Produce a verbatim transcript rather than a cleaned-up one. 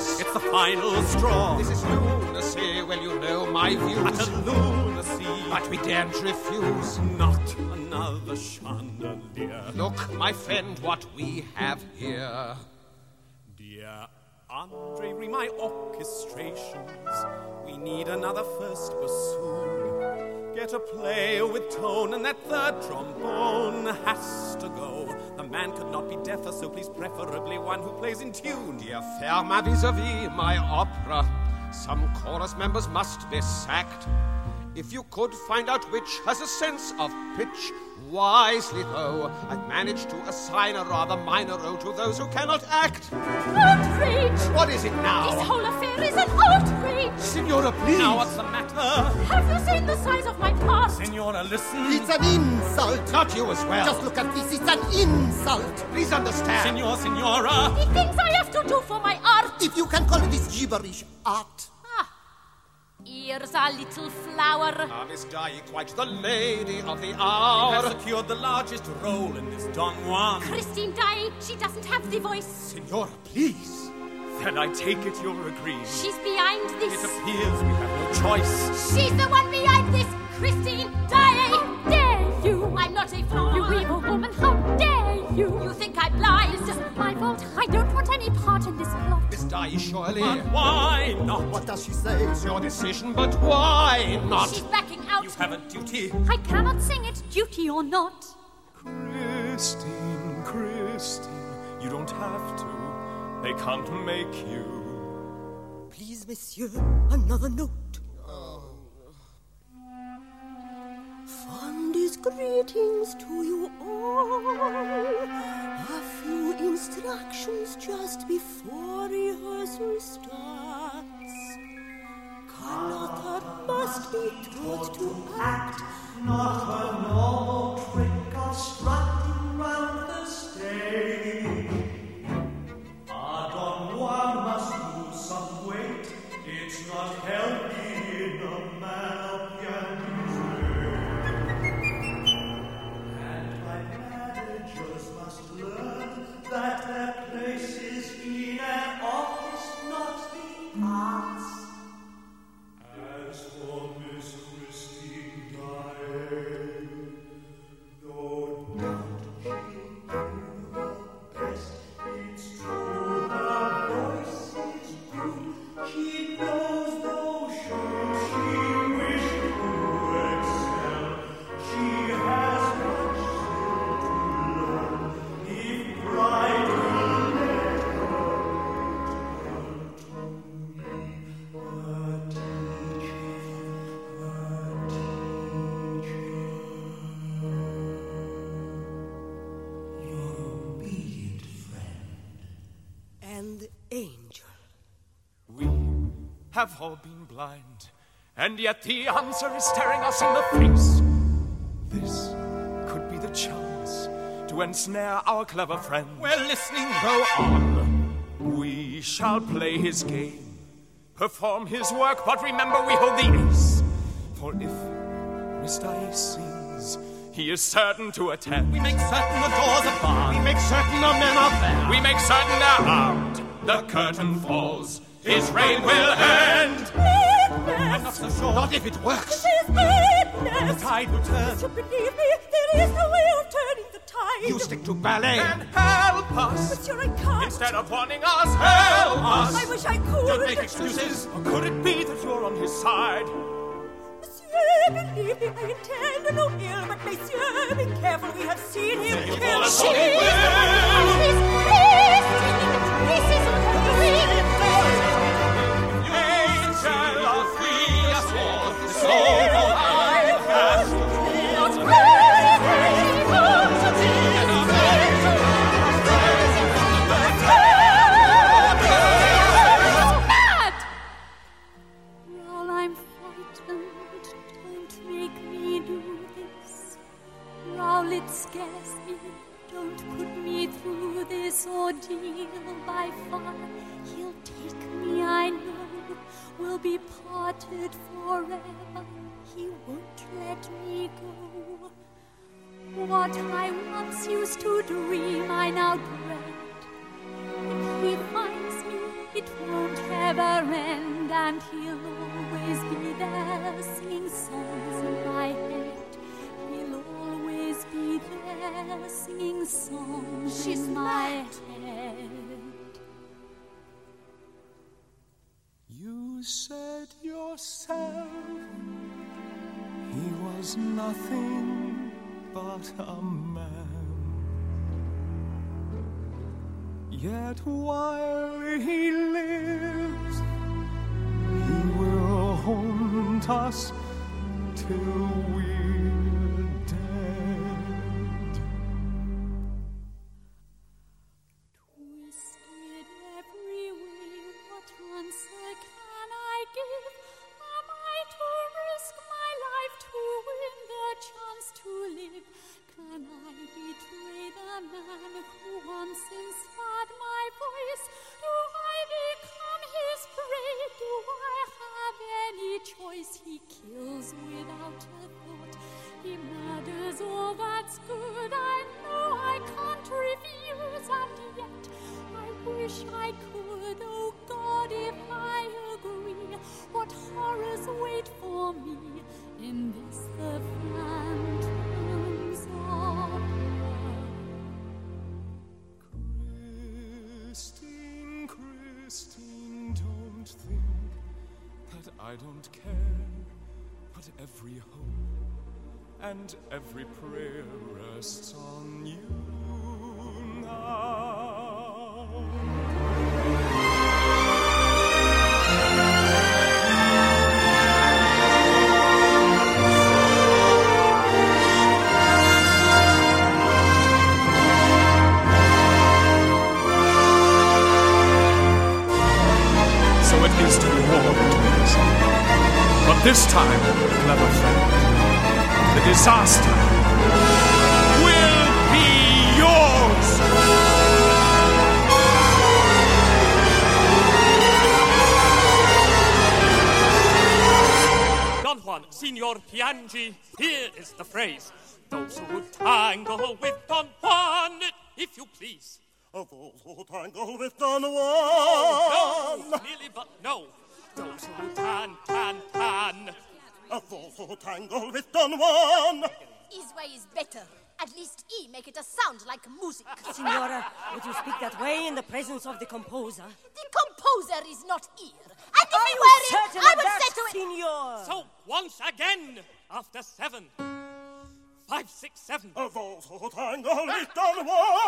us. It's the final straw. This is lunacy, well you know my views. Utter lunacy. But we daren't refuse. Not another chandelier. Look, my friend, what we have here. Dear Andre, read my orchestrations. We need another first bassoon. Get a player with tone, and that third trombone has to go. The man could not be deafer, so please preferably one who plays in tune. Dear Fermat, vis-a-vis my opera, some chorus members must be sacked. If you could find out which has a sense of pitch, wisely though, I've managed to assign a rather minor role to those who cannot act. Outrage! What is it now? This whole affair is an outrage! Signora, please! Now what's the matter? Have you seen the size of my part? Signora, listen. It's an insult. Not you as well. Just look at this. It's an insult. Please understand. Signor, Signora. The things I have to do for my art. If you can call this gibberish art. Here's a little flower. Ah, Miss Dye, quite the lady of the hour. You have secured the largest role in this Don Juan. Christine Dye, she doesn't have the voice. Signora, please. Then I take it you're agreeing. She's behind this. It appears we have no choice. She's the one behind this, Christine Dye. How dare you? I'm not a fool. You evil woman, how dare you? You think I'm blind? It's just my fault. I don't want any part in this plot. Miss Dye, surely. But why not? What does she say? It's your decision, but why not? She's backing out. You have a duty. I cannot sing it, duty or not. Christine, Christine, you don't have to. They can't make you. Please, monsieur, another note. Fondest greetings to you all. A few instructions just before rehearsal starts. Carlotta must be taught to act. Not a normal trick of strutting round the stage. A Don Juan must lose some weight. It's not healthy in a man of Pianis's And my managers must learn that their place is in an office, not the arts. As for Miss Christine Dye, though not she do her best, it's true her voice is good. She knows those shows she wished to excel. She has much still to learn. If pride will let her turn to me, her teacher, her teacher. Your obedient friend. And the angel. We have all been blind, and yet the answer is staring us in the face. This could be the chance to ensnare our clever friend. We're listening, go on. We shall play his game, perform his work, but remember we hold the ace. For if Mister Ace sings, he is certain to attend. We make certain the doors are barred. We make certain the men are there. We make certain they're armed. The curtain falls. His reign will end. I'm not so sure. Not if it works. The tide will turn. So believe me, there is no way of turning the tide. You stick to ballet. And help us. Monsieur, I can't. Instead of warning us, help us. I wish I could. Don't make excuses. Or could it be that you're on his side? Monsieur, believe me, I intend no ill, but monsieur, be careful, we have seen him Say you kill. fall She asleep is with- This is This is unreal. Angel of free us all, the soul of I cast. Not crazy, not to be mad. While I'm frightened, don't make me do this. While it scares me, don't put me through this ordeal. By far, he'll take me, I know. We'll be parted forever. He won't let me go. What I once used to dream, I now dread. If he finds me, It won't ever end, and he'll always be there, singing songs in my head. He'll always be there, singing songs She's in my mad. head. You said yourself he was nothing but a man. Yet while he lives, he will haunt us till we're dead. Twisted every way, what answer can I give? Am I to risk my life to win the chance to live? Can I betray the man who once inspired my voice? Do I become his prey? Do I have any choice? He kills without a thought. He murders all that's good. I know I can't refuse, and yet I wish I could. Oh God, if I agree, what horrors wait for me in this the phantoms of Christine, Christine, don't think that I don't care, but every hope and every prayer rests on you now. So it is to be war between us. But this time, clever friend, the disaster will be yours! Don Juan, Signor Piangi, here is the phrase. Those who would tangle with Don Juan, if you please. Of those who tangle with Don Juan. Oh, no, nearly, but no. Those who tan, tan, tan. Of those who tangle with Don Juan. His way is better. At least he make it a sound like music. Signora, would you speak that way in the presence of the composer? The composer is not here. And if Are he you were here, certain I of would that, say to it... Signor? So, once again, after seven. Five, six, seven. Of those who tangle with Don Juan.